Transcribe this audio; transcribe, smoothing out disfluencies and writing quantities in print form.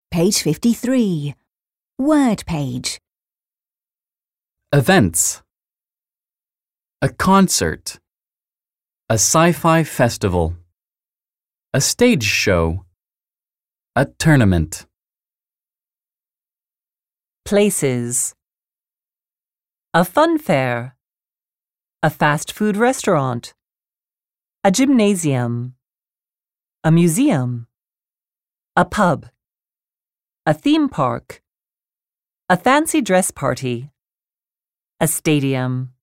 Page 53. Word page. Events. A concert. A sci-fi festival. A stage show. A tournament. Places. A fun fair. A fast food restaurant. A gymnasium. A museum. A pub. A theme park. A fancy dress party. A stadium.